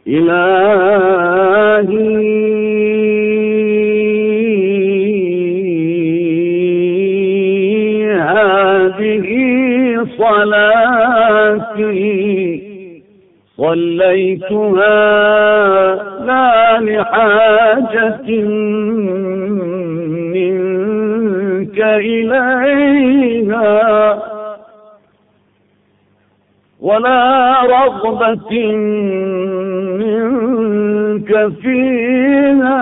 إلهي هذه صلاتي صليتها لا لحاجة منك إليها ولا رغبة منك فيها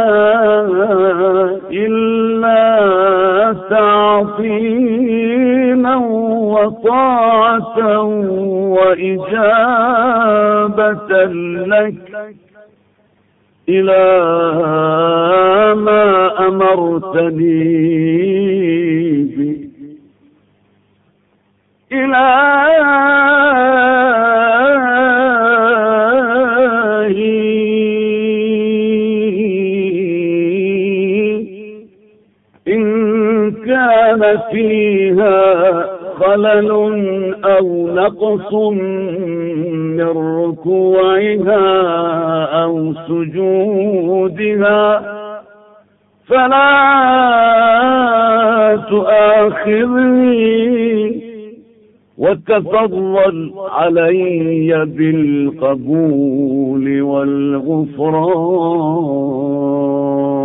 إلا تعظيما وطاعة وإجابة لك إلى ما أمرتني به إن كان فيها خلل أو نقص من ركوعها أو سجودها فلا تؤاخذني وتفضل علي بالقبول والغفران.